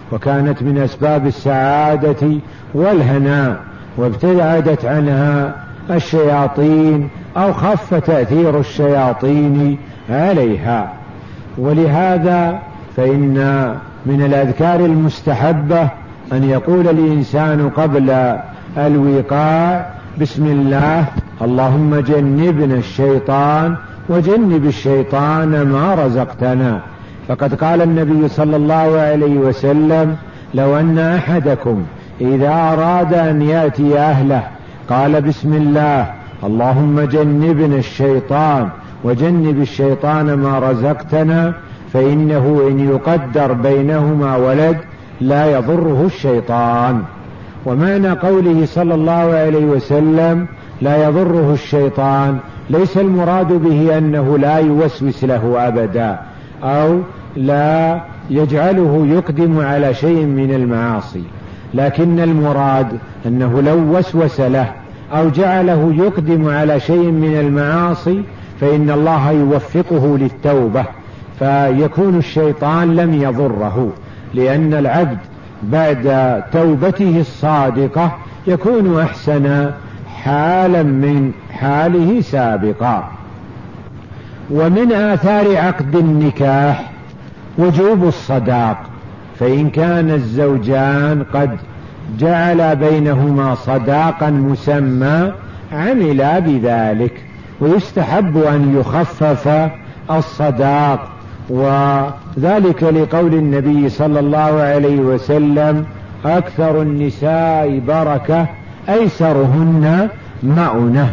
وكانت من أسباب السعادة والهناء، وابتعدت عنها الشياطين أو خف تأثير الشياطين عليها. ولهذا فإن من الأذكار المستحبة أن يقول الإنسان قبل الوقاع: بسم الله اللهم جنبنا الشيطان وجنب الشيطان ما رزقتنا. فقد قال النبي صلى الله عليه وسلم: لو أن أحدكم إذا أراد أن يأتي أهله قال: بسم الله اللهم جنبنا الشيطان وجنب الشيطان ما رزقتنا، فإنه إن يقدر بينهما ولد لا يضره الشيطان. ومعنى قوله صلى الله عليه وسلم لا يضره الشيطان ليس المراد به أنه لا يوسوس له أبدا أو لا يجعله يقدم على شيء من المعاصي، لكن المراد أنه لو وسوس له أو جعله يقدم على شيء من المعاصي فإن الله يوفقه للتوبة، فيكون الشيطان لم يضره، لأن العبد بعد توبته الصادقة يكون أحسن حالا من حاله سابقا. ومن آثار عقد النكاح وجوب الصداق، فإن كان الزوجان قد جعل بينهما صداقا مسمى عملا بذلك، ويستحب أن يخفف الصداق، وذلك لقول النبي صلى الله عليه وسلم: أكثر النساء بركة أيسرهن مؤنة.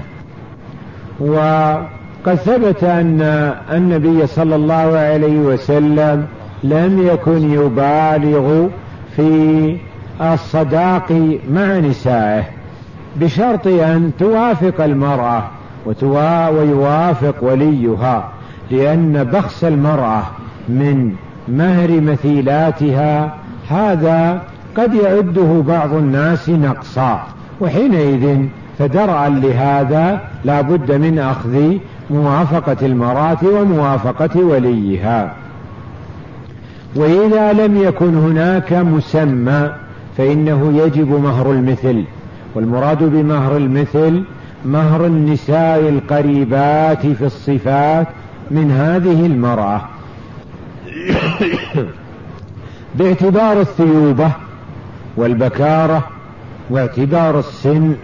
وقد ثبت أن النبي صلى الله عليه وسلم لم يكن يبالغ في الصداق مع نسائه، بشرط أن توافق المرأة ويوافق وليها، لأن بخس المرأة من مهر مثيلاتها هذا قد يعده بعض الناس نقصا، وحينئذ فدرعا لهذا لا بد من أخذ موافقة المرأة وموافقة وليها. وإذا لم يكن هناك مسمى فإنه يجب مهر المثل، والمراد بمهر المثل مهر النساء القريبات في الصفات من هذه المرأة باعتبار الثيوبة والبكارة واعتبار السن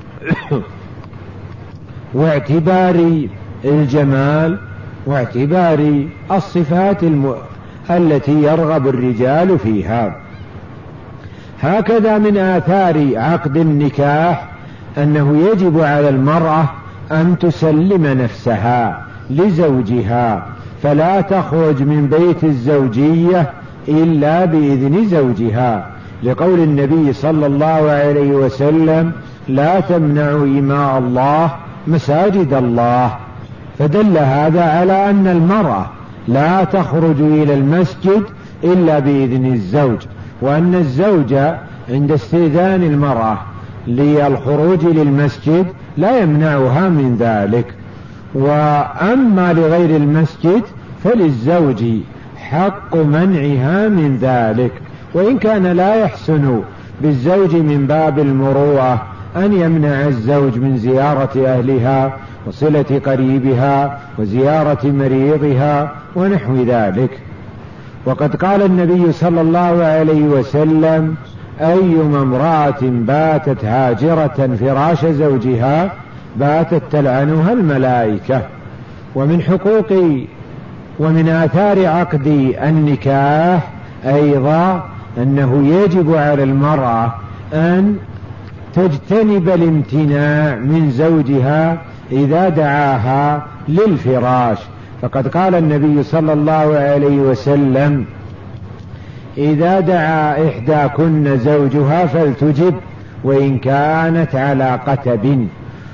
واعتبار الجمال واعتبار الصفات الم... التي يرغب الرجال فيها. هكذا من آثار عقد النكاح أنه يجب على المرأة أن تسلم نفسها لزوجها، فلا تخرج من بيت الزوجية إلا بإذن زوجها، لقول النبي صلى الله عليه وسلم: لا تمنعوا إماء الله مساجد الله. فدل هذا على أن المرأة لا تخرج إلى المسجد إلا بإذن الزوج، وأن الزوج عند استئذان المرأة للخروج للمسجد لا يمنعها من ذلك. وأما لغير المسجد فللزوج حق منعها من ذلك، وإن كان لا يحسن بالزوج من باب المروءة أن يمنع الزوج من زيارة أهلها وصلة قريبها وزيارة مريضها ونحو ذلك. وقد قال النبي صلى الله عليه وسلم: أيما امرأة باتت هاجرة فراش زوجها باتت تلعنها الملائكة. ومن حقوق ومن آثار عقد النكاح أيضا أنه يجب على المرأة أن تجتنب الامتناع من زوجها إذا دعاها للفراش، فقد قال النبي صلى الله عليه وسلم: إذا دعا إحداكن زوجها فلتجب وإن كانت على قتب.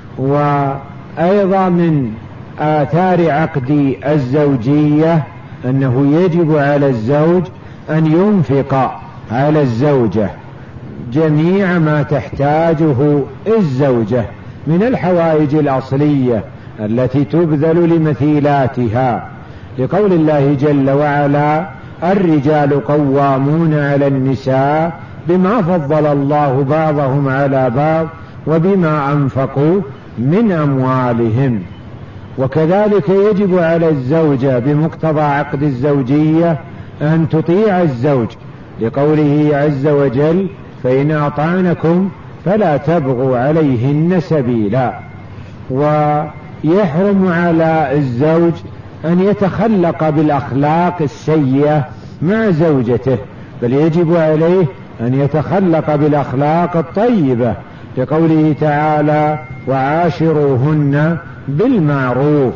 وأيضا من آثار عقد الزوجية أنه يجب على الزوج أن ينفق على الزوجة جميع ما تحتاجه الزوجة من الحوائج الأصلية التي تبذل لمثيلاتها، لقول الله جل وعلا: الرجال قوامون على النساء بما فضل الله بعضهم على بعض وبما أنفقوا من أموالهم. وكذلك يجب على الزوجة بمقتضى عقد الزوجية أن تطيع الزوج لقوله عز وجل: فإن أطعنكم فلا تبغوا عليهن سبيلا. ويحرم على الزوج أن يتخلق بالأخلاق السيئة مع زوجته، بل يجب عليه أن يتخلق بالأخلاق الطيبة لقوله تعالى: وعاشروهن بالمعروف.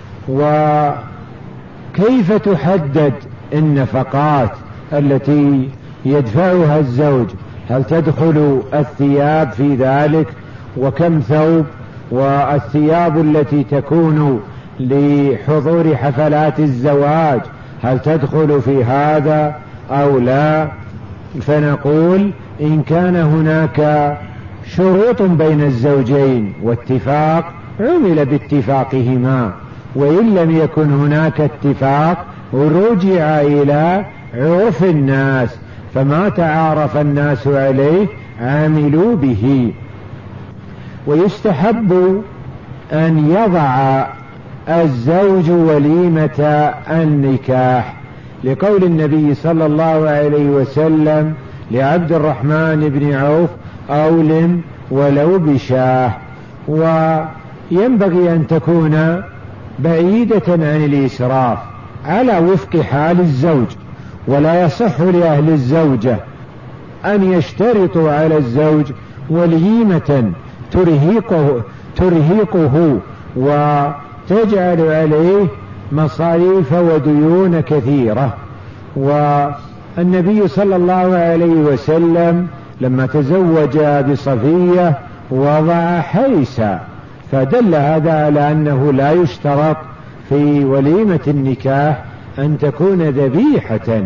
وكيف تحدد النفقات التي يدفعها الزوج؟ هل تدخل الثياب في ذلك؟ وكم ثوب؟ والثياب التي تكون لحضور حفلات الزواج هل تدخل في هذا أو لا؟ فنقول: إن كان هناك شروط بين الزوجين واتفاق عمل باتفاقهما، وإن لم يكن هناك اتفاق رجع إلى عرف الناس، فما تعارف الناس عليه عاملوا به. ويستحب أن يضع الزوج وليمة النكاح لقول النبي صلى الله عليه وسلم لعبد الرحمن بن عوف: أولم ولو بشاه. وينبغي أن تكون بعيدة عن الإسراف على وفق حال الزوج، ولا يصح لأهل الزوجة أن يشترطوا على الزوج وليمة ترهقه, ترهقه وتجعل عليه مصاريف وديون كثيرة. والنبي صلى الله عليه وسلم لما تزوج بصفية وضع حيسا، فدل هذا على أنه لا يشترط في وليمة النكاح أن تكون ذبيحة.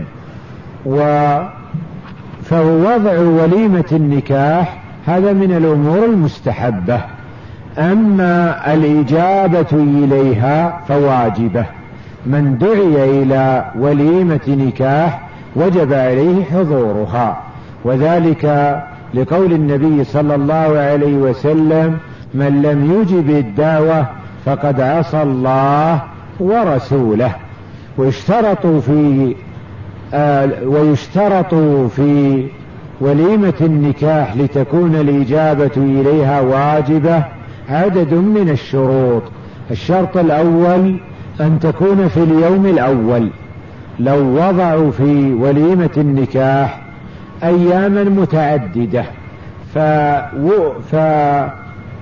فوضع وليمة النكاح هذا من الأمور المستحبة. أما الإجابة إليها فواجبة. من دعي إلى وليمة نكاح وجب عليه حضورها، وذلك لقول النبي صلى الله عليه وسلم: من لم يجب الدعوة فقد عصى الله ورسوله. ويشترط في آه ويشترط في وليمة النكاح لتكون الإجابة إليها واجبة عدد من الشروط. الشرط الأول أن تكون في اليوم الأول. لو وضعوا في وليمة النكاح أياما متعددة فنودي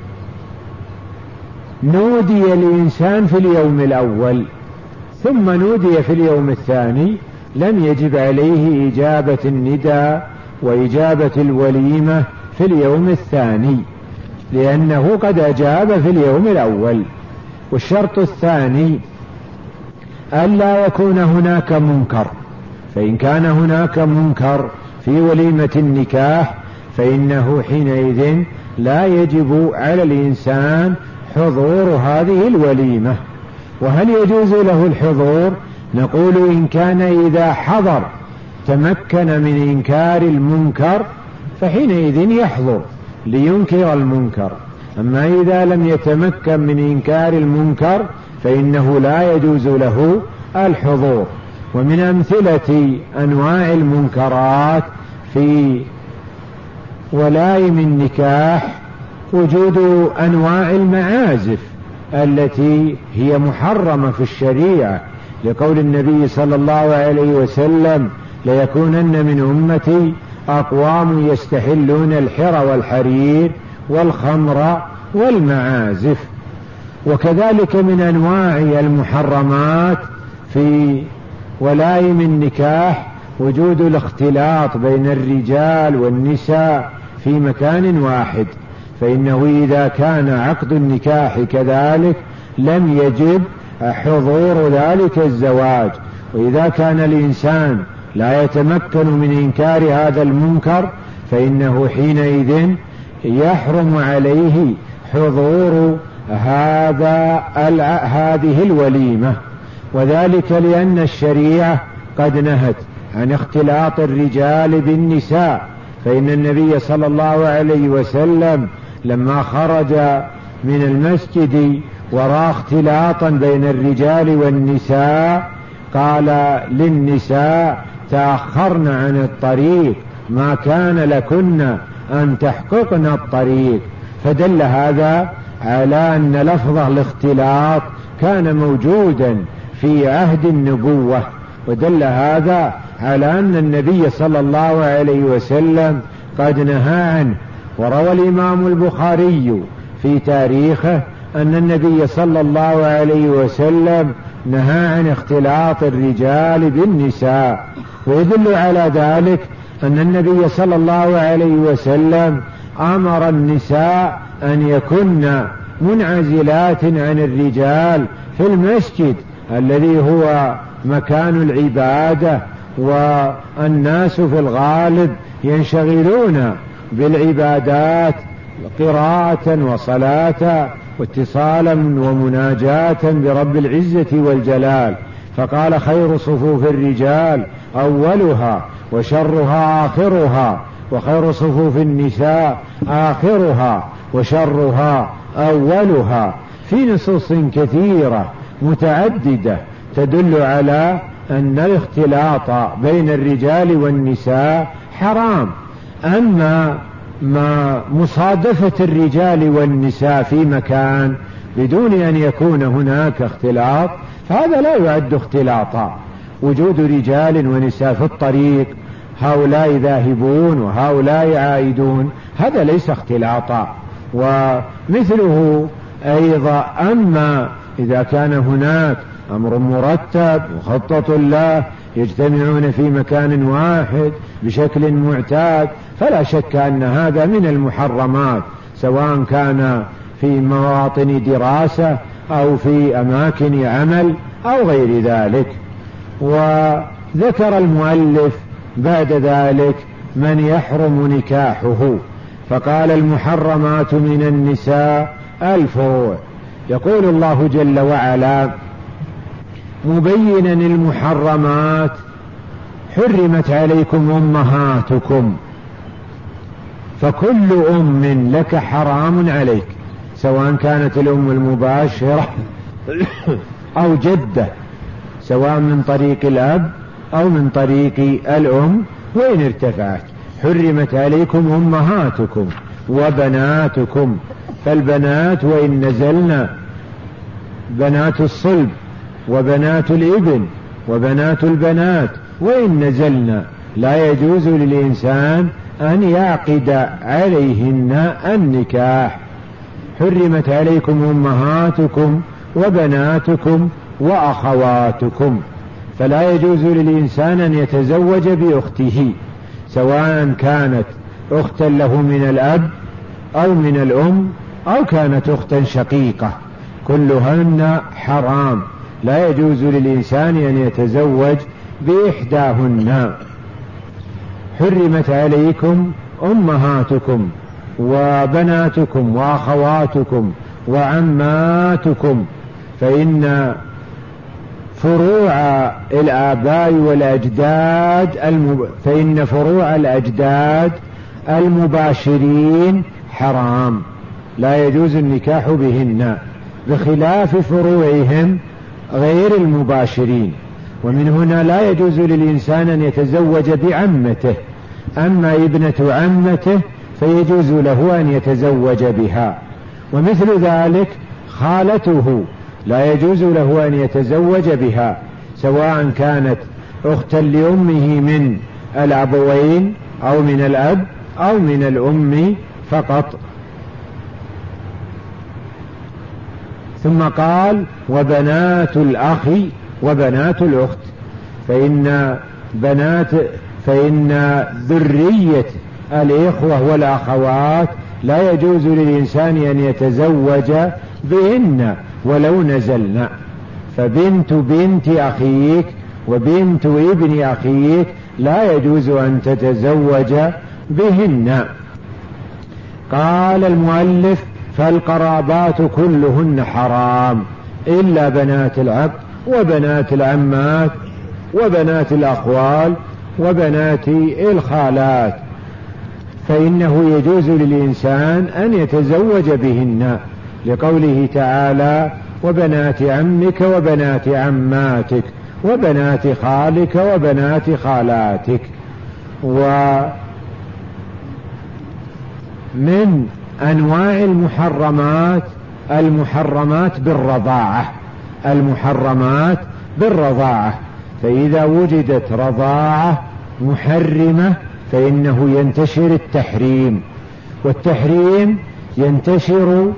الإنسان في اليوم الأول ثم نودي في اليوم الثاني، لم يجب عليه إجابة النداء وإجابة الوليمة في اليوم الثاني، لأنه قد أجاب في اليوم الأول. والشرط الثاني ألا يكون هناك منكر، فإن كان هناك منكر في وليمة النكاح فإنه حينئذ لا يجب على الإنسان حضور هذه الوليمة. وهل يجوز له الحضور؟ نقول: إن كان إذا حضر تمكن من إنكار المنكر فحينئذ يحضر لينكر المنكر. أما إذا لم يتمكن من إنكار المنكر فإنه لا يجوز له الحضور. ومن أمثلة أنواع المنكرات في ولائم النكاح وجود أنواع المعازف التي هي محرمة في الشريعة، لقول النبي صلى الله عليه وسلم: ليكونن من أمتي أقوام يستحلون الحر والحرير والخمر والمعازف. وكذلك من أنواع المحرمات في ولائم النكاح وجود الاختلاط بين الرجال والنساء في مكان واحد، فإنه إذا كان عقد النكاح كذلك لم يجب حضور ذلك الزواج. وإذا كان الإنسان لا يتمكن من إنكار هذا المنكر فإنه حينئذ يحرم عليه حضور هذا هذه الوليمة، وذلك لأن الشريعة قد نهت عن اختلاط الرجال بالنساء، فإن النبي صلى الله عليه وسلم لما خرج من المسجد ورأى اختلاطا بين الرجال والنساء قال للنساء: تأخرن عن الطريق، ما كان لكن أن تحققن الطريق. فدل هذا على أن لفظ الاختلاط كان موجودا في عهد النبوة، ودل هذا على أن النبي صلى الله عليه وسلم قد نهى عنه. وروى الإمام البخاري في تاريخه أن النبي صلى الله عليه وسلم نهى عن اختلاط الرجال بالنساء، ويدل على ذلك أن النبي صلى الله عليه وسلم أمر النساء أن يكن منعزلات عن الرجال في المسجد الذي هو مكان العبادة، والناس في الغالب ينشغلون بالعبادات قراءة وصلاة واتصالا ومناجاة برب العزة والجلال. فقال: خير صفوف الرجال أولها وشرها آخرها، وخير صفوف النساء آخرها وشرها أولها، في نصوص كثيرة متعددة تدل على أن الاختلاط بين الرجال والنساء حرام. أما ما مصادفة الرجال والنساء في مكان بدون أن يكون هناك اختلاط فهذا لا يعد اختلاطا. وجود رجال ونساء في الطريق، هؤلاء ذاهبون وهؤلاء عائدون، هذا ليس اختلاطا. ومثله أيضا أما إذا كان هناك أمر مرتب مخطط له يجتمعون في مكان واحد بشكل معتاد، فلا شك أن هذا من المحرمات، سواء كان في مواطن دراسة أو في أماكن عمل أو غير ذلك. وذكر المؤلف بعد ذلك من يحرم نكاحه، فقال: المحرمات من النساء الفروع. يقول الله جل وعلا مبينا المحرمات: حرمت عليكم أمهاتكم، فكل أم لك حرام عليك، سواء كانت الأم المباشرة أو جدة، سواء من طريق الأب أو من طريق الأم وإن ارتفعت. حرمت عليكم أمهاتكم وبناتكم، فالبنات وإن نزلنا بنات الصلب وبنات الابن وبنات البنات وإن نزلنا لا يجوز للإنسان أن يعقد عليهن النكاح. حرمت عليكم أمهاتكم وبناتكم وأخواتكم، فلا يجوز للإنسان أن يتزوج بأخته، سواء كانت أختا له من الأب أو من الأم أو كانت أختا شقيقة، كلهن حرام، لا يجوز للإنسان أن يتزوج بإحداهن. حرمت عليكم أمهاتكم وبناتكم وأخواتكم وعماتكم، فإن فروع الآباء والأجداد المب... فإن فروع الأجداد المباشرين حرام، لا يجوز النكاح بهن، بخلاف فروعهم غير المباشرين. ومن هنا لا يجوز للإنسان أن يتزوج بعمته، أما ابنة عمته فيجوز له أن يتزوج بها. ومثل ذلك خالته لا يجوز له أن يتزوج بها، سواء كانت أختا لأمه من الأبوين أو من الأب أو من الأم فقط. ثم قال: وبنات الأخ وبنات الأخت، فإن بنات فإن ذرية الإخوة والأخوات لا يجوز للإنسان أن يتزوج بهن ولو نزلنا، فبنت بنت أخيك وبنت ابن أخيك لا يجوز أن تتزوج بهن. قال المؤلف: فالقرابات كلهن حرام إلا بنات العم وبنات العمات وبنات الأخوال وبنات الخالات، فإنه يجوز للإنسان أن يتزوج بهن، لقوله تعالى: وبنات عمك وبنات عماتك وبنات خالك وبنات خالاتك. ومن أنواع المحرمات المحرمات بالرضاعة، المحرمات بالرضاعة، فإذا وجدت رضاعة محرمة فإنه ينتشر التحريم، والتحريم ينتشر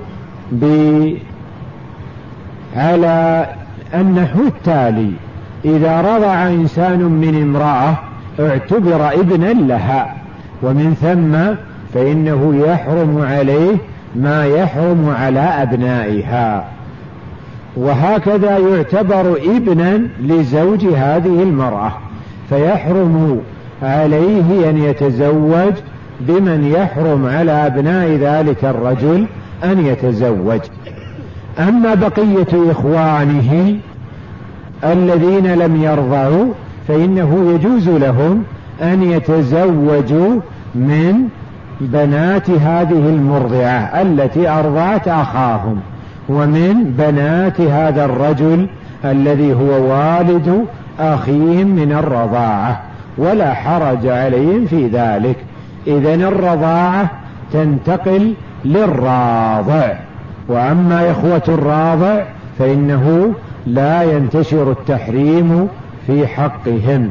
على النحو التالي: إذا رضع إنسان من امرأة اعتبر ابنا لها، ومن ثم فإنه يحرم عليه ما يحرم على أبنائها، وهكذا يعتبر ابنا لزوج هذه المرأة، فيحرم عليه أن يتزوج بمن يحرم على أبناء ذلك الرجل أن يتزوج. أما بقية إخوانه الذين لم يرضعوا فإنه يجوز لهم أن يتزوجوا من بنات هذه المرضعة التي أرضعت أخاهم، ومن بنات هذا الرجل الذي هو والد أخيهم من الرضاعة، ولا حرج عليهم في ذلك. إذن الرضاعة تنتقل للراضع، وأما إخوة الراضع فإنه لا ينتشر التحريم في حقهم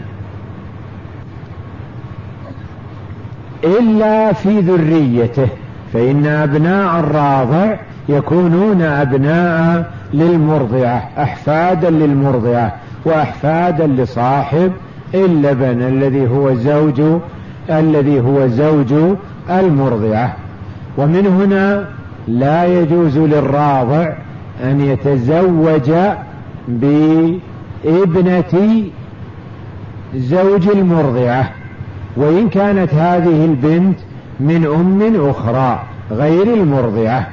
إلا في ذريته، فإن أبناء الراضع يكونون أبناء للمرضعة، أحفادا للمرضعة وأحفادا لصاحب اللبن الذي هو زوج الذي هو زوج المرضعة. ومن هنا لا يجوز للراضع أن يتزوج بابنة زوج المرضعة، وإن كانت هذه البنت من أم أخرى غير المرضعة.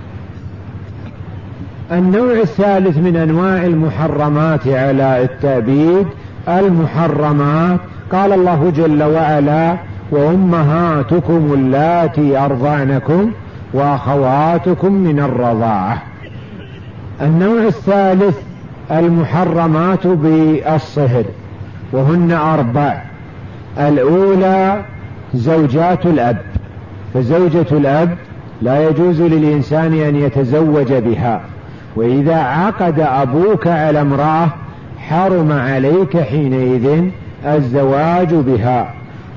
النوع الثالث من أنواع المحرمات على التأبيد المحرمات، قال الله جل وعلا: وأمهاتكم اللاتي أرضعنكم وأخواتكم من الرضاعة. النوع الثالث المحرمات بالصهر، وهن أربع: الأولى زوجات الأب، فزوجة الأب لا يجوز للإنسان أن يتزوج بها، وإذا عقد أبوك على امرأة حرم عليك حينئذ الزواج بها.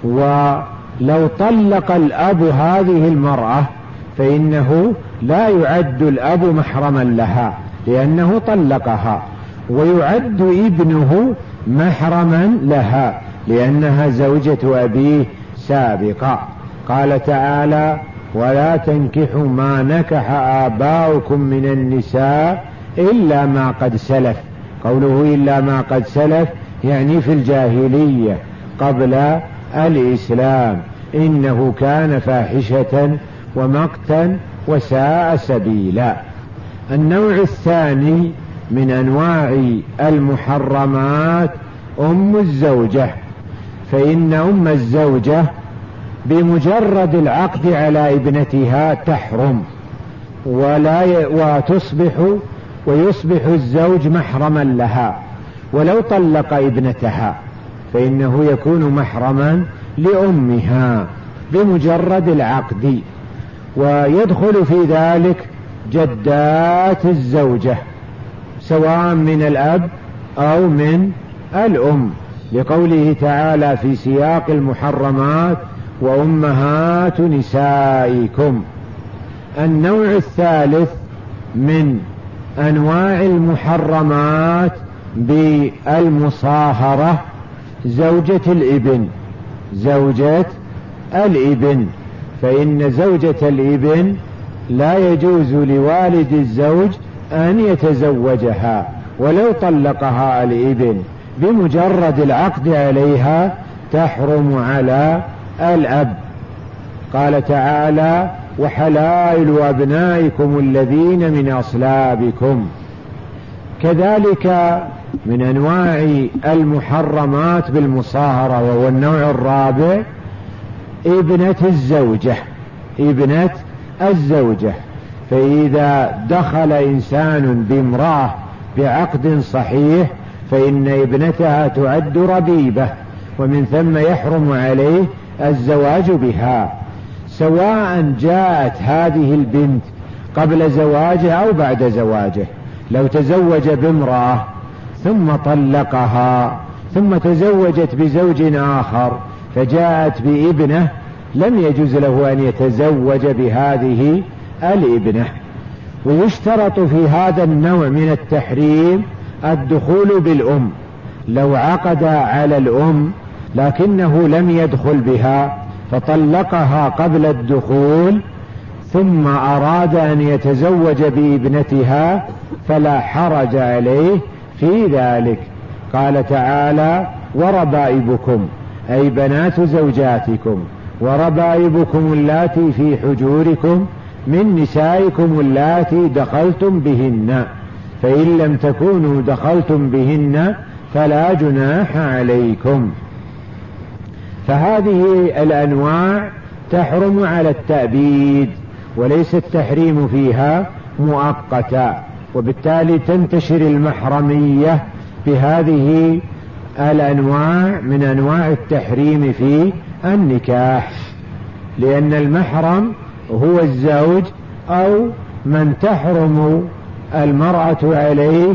ولو طلق الأب هذه المرأة فإنه لا يعد الأب محرما لها لأنه طلقها، ويعد ابنه محرما لها لأنها زوجة أبيه سابقا. قال تعالى: ولا تنكحوا ما نكح آباؤكم من النساء إلا ما قد سلف. قوله إلا ما قد سلف يعني في الجاهلية قبل الإسلام، إنه كان فاحشة ومقتا وساء سبيلا. النوع الثاني من أنواع المحرمات أم الزوجة، فإن أم الزوجة بمجرد العقد على ابنتها تحرم ولا ي... وتصبح ويصبح الزوج محرما لها، ولو طلق ابنتها فإنه يكون محرما لأمها بمجرد العقد. ويدخل في ذلك جدات الزوجة سواء من الأب أو من الأم، لقوله تعالى في سياق المحرمات: وأمهات نسائكم. النوع الثالث من أنواع المحرمات بالمصاهرة زوجة الابن، زوجة الابن، فإن زوجة الابن لا يجوز لوالد الزوج أن يتزوجها ولو طلقها الابن، بمجرد العقد عليها تحرم على الأب. قال تعالى: وحلائل أبنائكم الذين من أصلابكم. كذلك من أنواع المحرمات بالمصاهرة، وهو النوع الرابع ابنة الزوجة. ابنة الزوجة، فإذا دخل إنسان بامرأة بعقد صحيح فإن ابنتها تعد ربيبة، ومن ثم يحرم عليه الزواج بها، سواء جاءت هذه البنت قبل زواجه أو بعد زواجه. لو تزوج بامرأة ثم طلقها ثم تزوجت بزوج آخر فجاءت بابنة، لم يجوز له أن يتزوج بهذه الابنة. ويشترط في هذا النوع من التحريم الدخول بالأم. لو عقد على الأم لكنه لم يدخل بها فطلقها قبل الدخول ثم أراد أن يتزوج بابنتها فلا حرج عليه في ذلك. قال تعالى: وربائبكم، أي بنات زوجاتكم، وربائبكم اللاتي في حجوركم من نسائكم اللاتي دخلتم بهن، فإن لم تكونوا دخلتم بهن فلا جناح عليكم. فهذه الأنواع تحرم على التأبيد، وليس التحريم فيها مؤقتا، وبالتالي تنتشر المحرمية بهذه الأنواع من أنواع التحريم في النكاح، لأن المحرم هو الزوج أو من تحرم المرأة عليه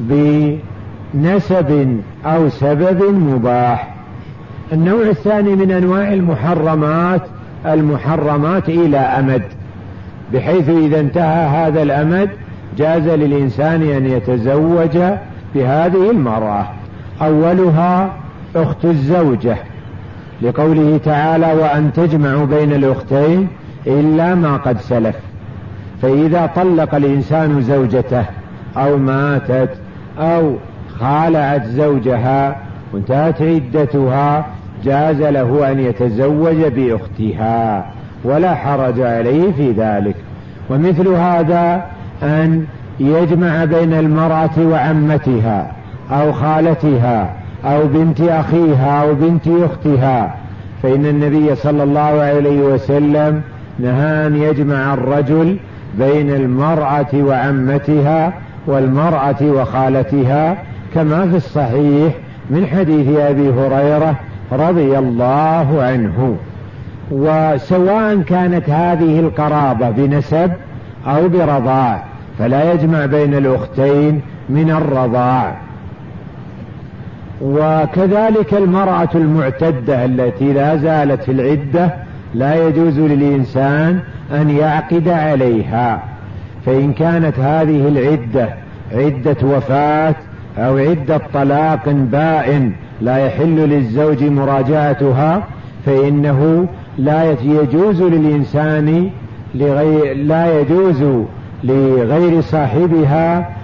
بنسب أو سبب مباح. النوع الثاني من أنواع المحرمات المحرمات إلى أمد، بحيث إذا انتهى هذا الأمد جاز للإنسان أن يتزوج بهذه المرأة. أولها أخت الزوجة، لقوله تعالى: وأن تجمعوا بين الأختين إلا ما قد سلف. فإذا طلق الإنسان زوجته أو ماتت أو خالعت زوجها وانتهت عدتها جاز له أن يتزوج بأختها ولا حرج عليه في ذلك. ومثل هذا أن يجمع بين المرأة وعمتها أو خالتها أو بنت أخيها أو بنت أختها، فإن النبي صلى الله عليه وسلم نهى أن يجمع الرجل بين المرأة وعمتها والمرأة وخالتها، كما في الصحيح من حديث أبي هريرة رضي الله عنه. وسواء كانت هذه القرابة بنسب أو برضاع فلا يجمع بين الأختين من الرضاع. وكذلك المرأة المعتدة التي لا زالت في العدة لا يجوز للإنسان أن يعقد عليها، فإن كانت هذه العدة عدة وفاة أو عدة طلاق بائن لا يحل للزوج مراجعتها فإنه لا يجوز للإنسان لغير لا يجوز لغير صاحبها